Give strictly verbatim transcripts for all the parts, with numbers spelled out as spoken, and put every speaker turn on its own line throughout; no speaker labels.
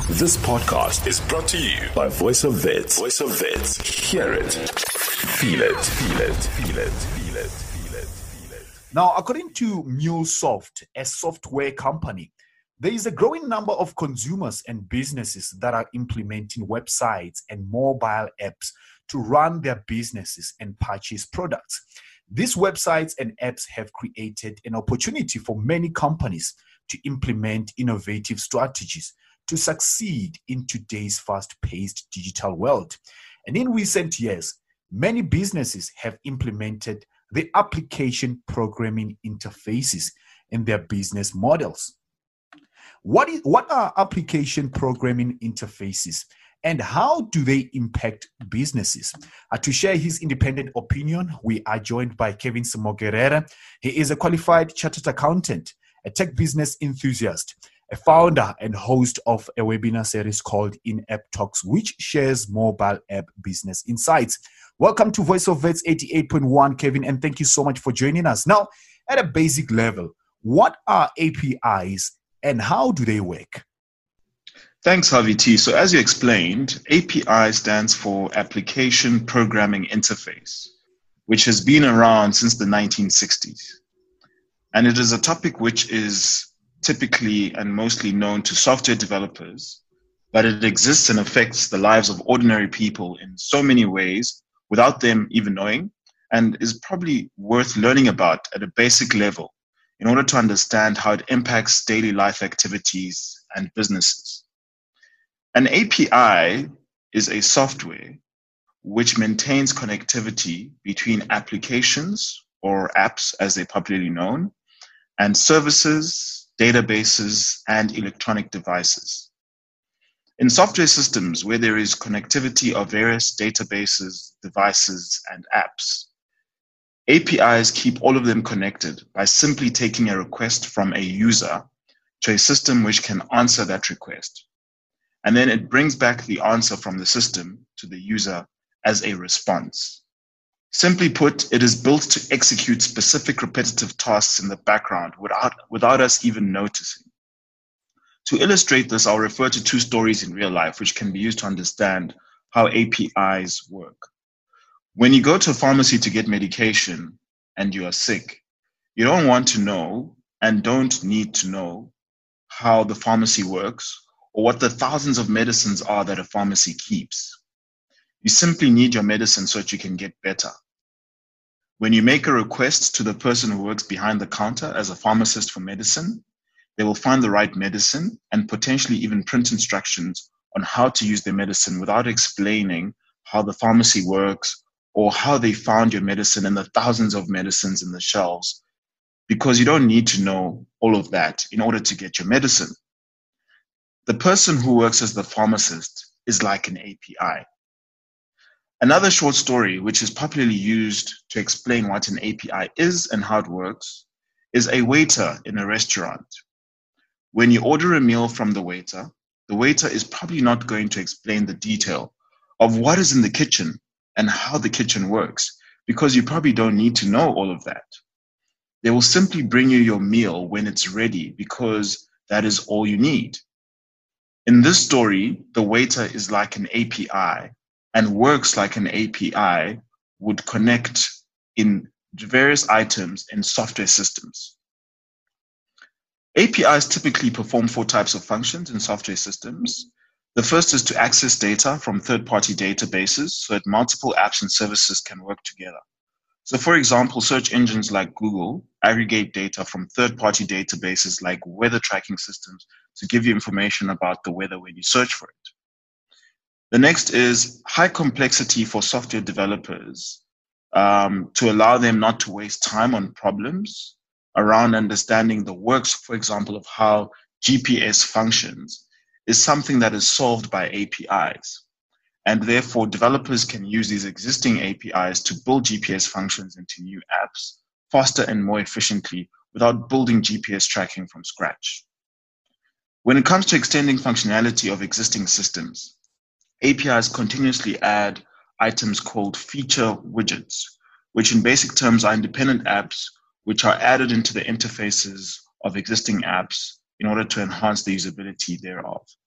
This podcast is brought to you by Voice of Wits. Voice of Wits. Hear it. Feel it. Feel it. Feel it. Feel it. Feel it. Feel it.
Now, according to MuleSoft, a software company, there is a growing number of consumers and businesses that are implementing websites and mobile apps to run their businesses and purchase products. These websites and apps have created an opportunity for many companies to implement innovative strategies to succeed in today's fast-paced digital world. And in recent years, many businesses have implemented the application programming interfaces in their business models. What is, what are application programming interfaces and how do they impact businesses? Uh, to share his independent opinion, we are joined by Kevin Smogerera. He is a qualified chartered accountant, a tech business enthusiast, a founder and host of a webinar series called In-App Talks, which shares mobile app business insights. Welcome to Voice of Vets eighty-eight point one, Kevin, and thank you so much for joining us. Now, at a basic level, what are A P Is and how do they work?
Thanks, Harvey T. So as you explained, A P I stands for Application Programming Interface, which has been around since the nineteen sixties. And it is a topic which is typically and mostly known to software developers, but it exists and affects the lives of ordinary people in so many ways without them even knowing, and is probably worth learning about at a basic level in order to understand how it impacts daily life activities and businesses. An A P I is a software which maintains connectivity between applications or apps as they're popularly known, and services, databases, and electronic devices. In software systems where there is connectivity of various databases, devices, and apps, A P Is keep all of them connected by simply taking a request from a user to a system which can answer that request. And then it brings back the answer from the system to the user as a response. Simply put, it is built to execute specific repetitive tasks in the background without, without us even noticing. To illustrate this, I'll refer to two stories in real life which can be used to understand how A P Is work. When you go to a pharmacy to get medication and you are sick, you don't want to know and don't need to know how the pharmacy works or what the thousands of medicines are that a pharmacy keeps. You simply need your medicine so that you can get better. When you make a request to the person who works behind the counter as a pharmacist for medicine, they will find the right medicine and potentially even print instructions on how to use their medicine without explaining how the pharmacy works or how they found your medicine and the thousands of medicines in the shelves, because you don't need to know all of that in order to get your medicine. The person who works as the pharmacist is like an A P I. Another short story, which is popularly used to explain what an A P I is and how it works, is a waiter in a restaurant. When you order a meal from the waiter, the waiter is probably not going to explain the detail of what is in the kitchen and how the kitchen works, because you probably don't need to know all of that. They will simply bring you your meal when it's ready, because that is all you need. In this story, the waiter is like an A P I and works like an A P I would connect in various items in software systems. A P Is typically perform four types of functions in software systems. The first is to access data from third-party databases so that multiple apps and services can work together. So for example, search engines like Google aggregate data from third-party databases like weather tracking systems to give you information about the weather when you search for it. The next is high complexity for software developers um, to allow them not to waste time on problems around understanding the works, for example, of how G P S functions is something that is solved by A P Is. And therefore, developers can use these existing A P Is to build G P S functions into new apps faster and more efficiently without building G P S tracking from scratch. When it comes to extending functionality of existing systems, A P Is continuously add items called feature widgets, which in basic terms are independent apps which are added into the interfaces of existing apps in order to enhance the usability thereof.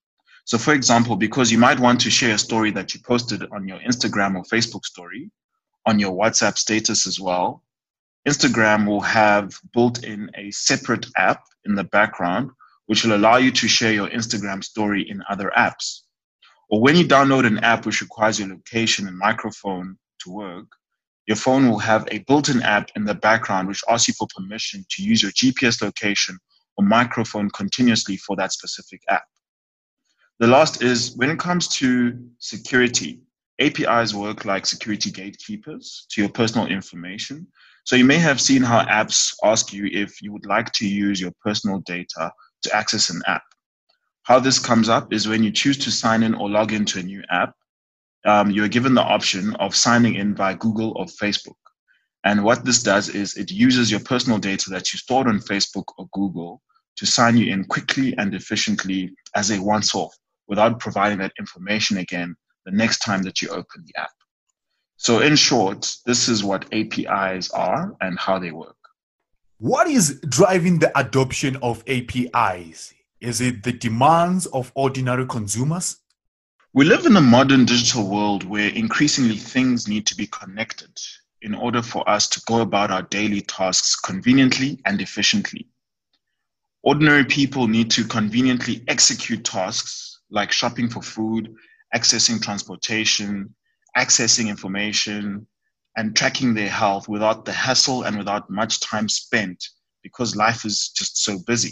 So for example, because you might want to share a story that you posted on your Instagram or Facebook story, on your WhatsApp status as well, Instagram will have built in a separate app in the background, which will allow you to share your Instagram story in other apps. Or when you download an app which requires your location and microphone to work, your phone will have a built-in app in the background which asks you for permission to use your G P S location or microphone continuously for that specific app. The last is, when it comes to security, A P Is work like security gatekeepers to your personal information. So you may have seen how apps ask you if you would like to use your personal data to access an app. How this comes up is when you choose to sign in or log into a new app, um, you're given the option of signing in via Google or Facebook. And what this does is it uses your personal data that you stored on Facebook or Google to sign you in quickly and efficiently as a once-off, without providing that information again the next time that you open the app. So in short, this is what A P Is are and how they work.
What is driving the adoption of A P Is? Is it the demands of ordinary consumers?
We live in a modern digital world where increasingly things need to be connected in order for us to go about our daily tasks conveniently and efficiently. Ordinary people need to conveniently execute tasks like shopping for food, accessing transportation, accessing information, and tracking their health without the hassle and without much time spent because life is just so busy.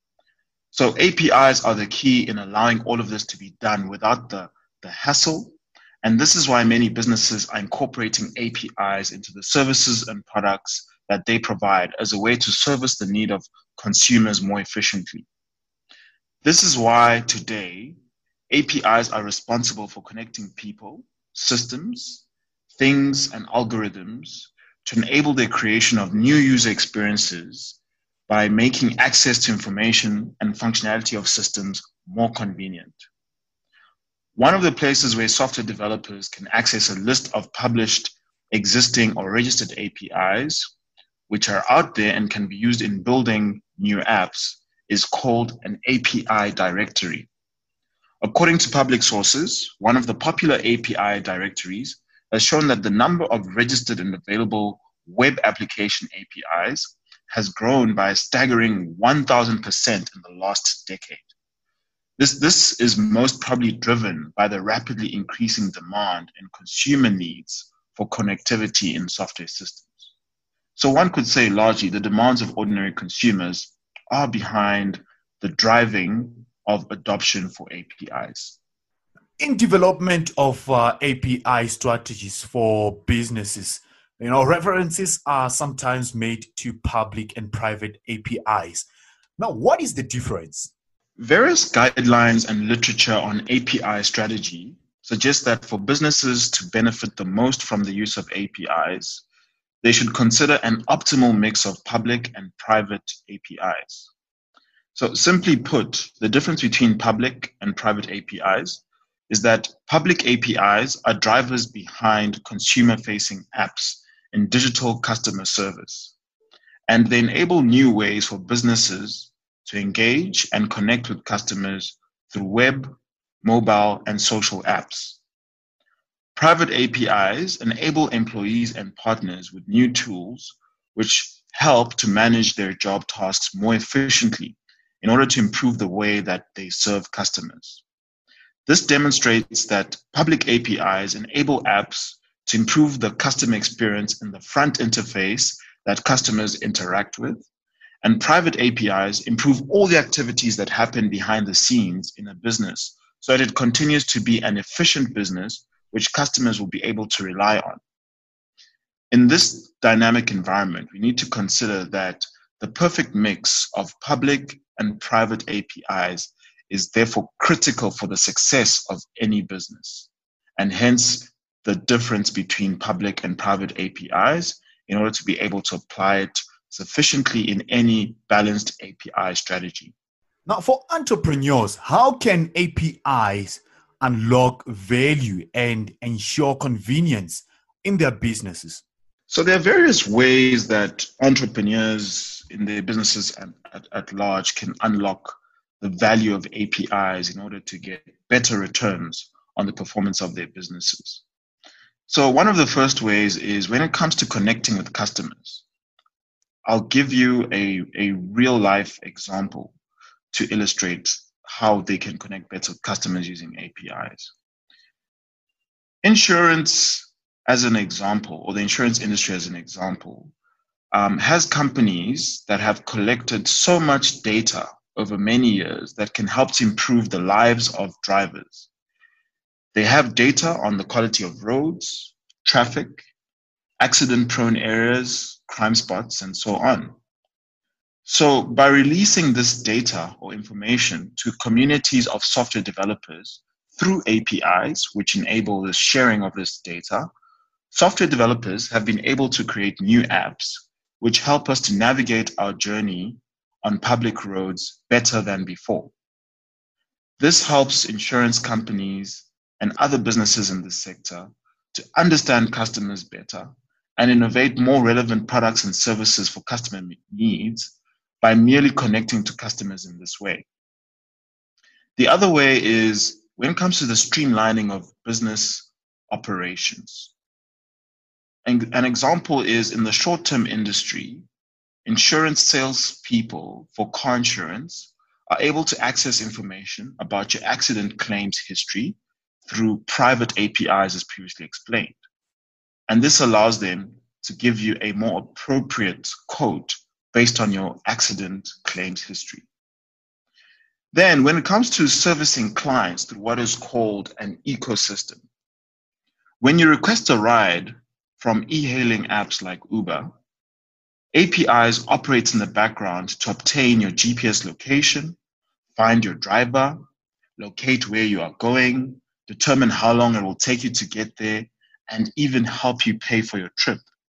So A P Is are the key in allowing all of this to be done without the, the hassle. And this is why many businesses are incorporating A P Is into the services and products that they provide as a way to service the need of consumers more efficiently. This is why today, A P Is are responsible for connecting people, systems, things, and algorithms to enable the creation of new user experiences by making access to information and functionality of systems more convenient. One of the places where software developers can access a list of published, existing, or registered A P Is, which are out there and can be used in building new apps, is called an A P I directory. According to public sources, one of the popular A P I directories has shown that the number of registered and available web application A P Is has grown by a staggering one thousand percent in the last decade. This, this is most probably driven by the rapidly increasing demand and consumer needs for connectivity in software systems. So one could say largely the demands of ordinary consumers are behind the driving of adoption for A P Is.
In development of uh, A P I strategies for businesses, you know, references are sometimes made to public and private A P Is. Now, what is the difference?
Various guidelines and literature on A P I strategy suggest that for businesses to benefit the most from the use of A P Is, they should consider an optimal mix of public and private A P Is. So simply put, the difference between public and private A P Is is that public A P Is are drivers behind consumer-facing apps in digital customer service, and they enable new ways for businesses to engage and connect with customers through web, mobile, and social apps. Private A P Is enable employees and partners with new tools which help to manage their job tasks more efficiently in order to improve the way that they serve customers. This demonstrates that public A P Is enable apps to improve the customer experience in the front interface that customers interact with, and private A P Is improve all the activities that happen behind the scenes in a business so that it continues to be an efficient business which customers will be able to rely on. In this dynamic environment, we need to consider that the perfect mix of public and private A P Is is therefore critical for the success of any business, and hence the difference between public and private A P Is in order to be able to apply it sufficiently in any balanced A P I strategy.
Now, for entrepreneurs, how can A P Is unlock value and ensure convenience in their businesses?
So there are various ways that entrepreneurs in their businesses at, at, at large can unlock the value of A P Is in order to get better returns on the performance of their businesses. So one of the first ways is when it comes to connecting with customers. I'll give you a, a real life example to illustrate how they can connect better with customers using A P Is. Insurance, as an example, or the insurance industry as an example, um, has companies that have collected so much data over many years that can help to improve the lives of drivers. They have data on the quality of roads, traffic, accident-prone areas, crime spots, and so on. So by releasing this data or information to communities of software developers through A P Is, which enable the sharing of this data, software developers have been able to create new apps which help us to navigate our journey on public roads better than before. This helps insurance companies and other businesses in this sector to understand customers better and innovate more relevant products and services for customer needs by merely connecting to customers in this way. The other way is when it comes to the streamlining of business operations. And an example is in the short-term industry, insurance salespeople for car insurance are able to access information about your accident claims history through private A P Is as previously explained. And this allows them to give you a more appropriate quote based on your accident claims history. Then when it comes to servicing clients through what is called an ecosystem, when you request a ride from e-hailing apps like Uber, A P Is operate in the background to obtain your G P S location, find your driver, locate where you are going, determine how long it will take you to get there, and even help you pay for your trip.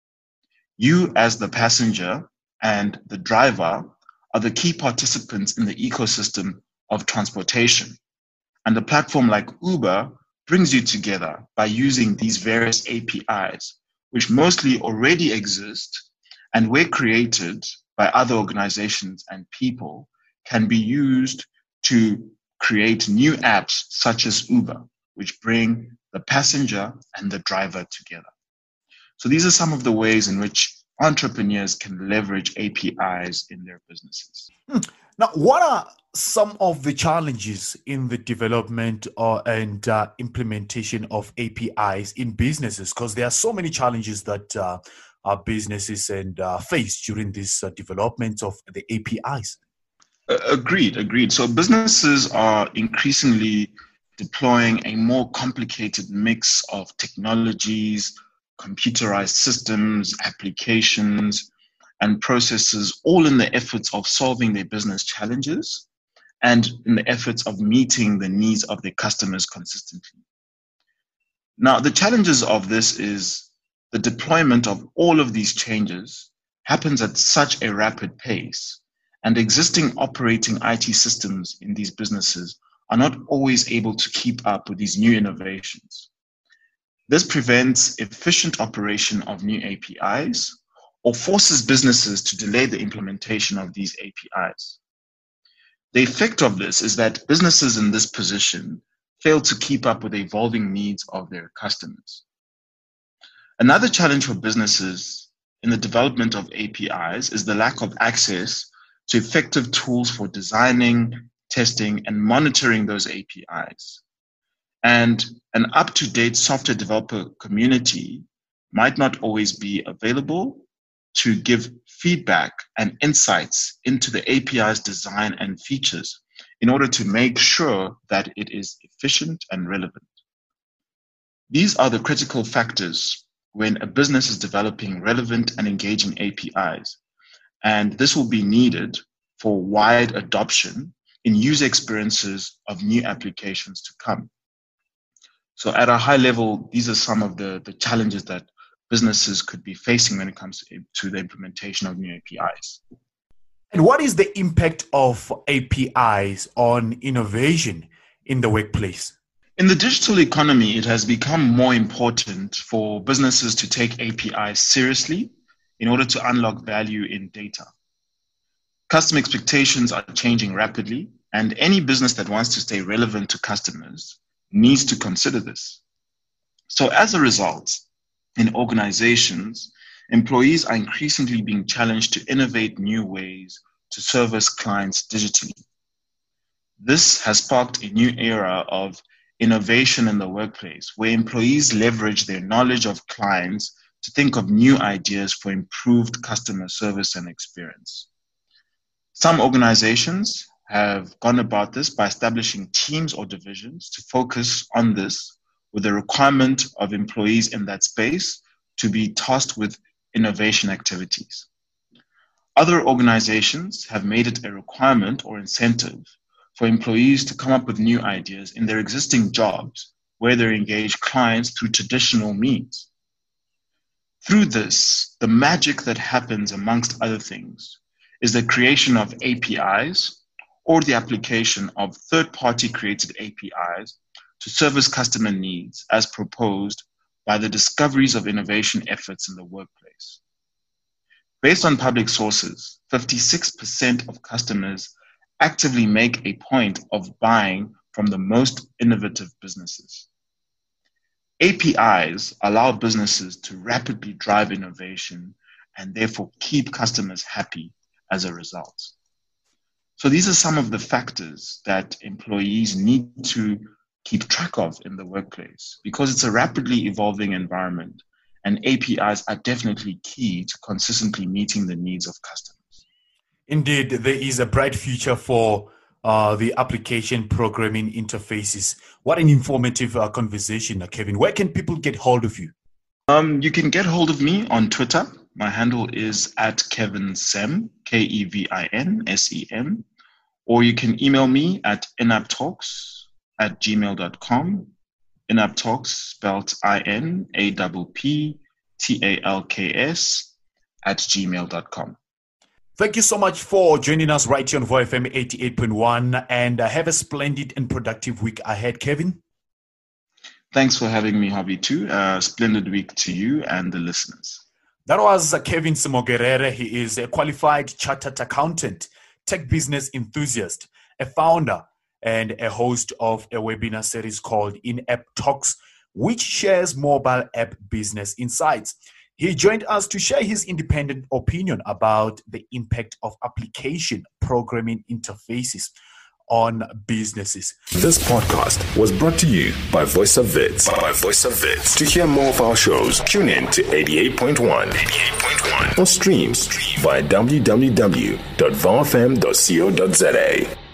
You as the passenger and the driver are the key participants in the ecosystem of transportation. And a platform like Uber brings you together by using these various A P Is, which mostly already exist and were created by other organizations and people, can be used to create new apps such as Uber, which bring the passenger and the driver together. So these are some of the ways in which entrepreneurs can leverage A P Is in their businesses.
Hmm. Now, what are some of the challenges in the development or, and uh, implementation of A P Is in businesses? Because there are so many challenges that uh, our businesses and uh, face during this uh, development of the A P Is.
Uh, agreed, agreed. So businesses are increasingly deploying a more complicated mix of technologies, computerized systems, applications, and processes, all in the efforts of solving their business challenges and in the efforts of meeting the needs of their customers consistently. Now, the challenges of this is the deployment of all of these changes happens at such a rapid pace, and existing operating I T systems in these businesses are not always able to keep up with these new innovations. This prevents efficient operation of new A P Is or forces businesses to delay the implementation of these A P Is. The effect of this is that businesses in this position fail to keep up with the evolving needs of their customers. Another challenge for businesses in the development of A P Is is the lack of access to effective tools for designing, testing, and monitoring those A P Is. And an up-to-date software developer community might not always be available to give feedback and insights into the A P I's design and features in order to make sure that it is efficient and relevant. These are the critical factors when a business is developing relevant and engaging A P Is, and this will be needed for wide adoption in user experiences of new applications to come. So at a high level, these are some of the, the challenges that businesses could be facing when it comes to, to the implementation of new A P Is.
And what is the impact of A P Is on innovation in the workplace?
In the digital economy, it has become more important for businesses to take A P Is seriously in order to unlock value in data. Customer expectations are changing rapidly, And any business that wants to stay relevant to customers needs to consider this. So as a result, in organizations, employees are increasingly being challenged to innovate new ways to service clients digitally. This has sparked a new era of innovation in the workplace, where employees leverage their knowledge of clients to think of new ideas for improved customer service and experience. Some organizations have gone about this by establishing teams or divisions to focus on this, with the requirement of employees in that space to be tasked with innovation activities. Other organizations have made it a requirement or incentive for employees to come up with new ideas in their existing jobs where they engage clients through traditional means. Through this, the magic that happens, amongst other things, is the creation of A P Is or the application of third-party created A P Is to service customer needs as proposed by the discoveries of innovation efforts in the workplace. Based on public sources, fifty-six percent of customers actively make a point of buying from the most innovative businesses. A P Is allow businesses to rapidly drive innovation and therefore keep customers happy as a result. So these are some of the factors that employees need to keep track of in the workplace, because it's a rapidly evolving environment, and A P Is are definitely key to consistently meeting the needs of customers.
Indeed, there is a bright future for uh, the application programming interfaces. What an informative uh, conversation, uh, Kevin. Where can people get hold of you?
Um, you can get hold of me on Twitter. My handle is at Kevin Sem, K E V I N S E M. Or you can email me at inaptalks at gmail dot com. Inaptalks spelled I N A P P T A L K S at gmail dot com.
Thank you so much for joining us right here on Vo F M eighty-eight point one, and uh, have a splendid and productive week ahead, Kevin.
Thanks for having me, Harvey, too. Uh, splendid week to you and the listeners.
That was uh, Kevin Simogerere. He is a qualified chartered accountant, tech business enthusiast, a founder, and a host of a webinar series called In-App Talks, which shares mobile app business insights. He joined us to share his independent opinion about the impact of application programming interfaces on businesses.
This podcast was brought to you by Voice of Wits. By Voice of Wits. To hear more of our shows, tune in to eighty-eight point one. eighty-eight point one. Or stream via w w w dot vo f m dot co dot z a.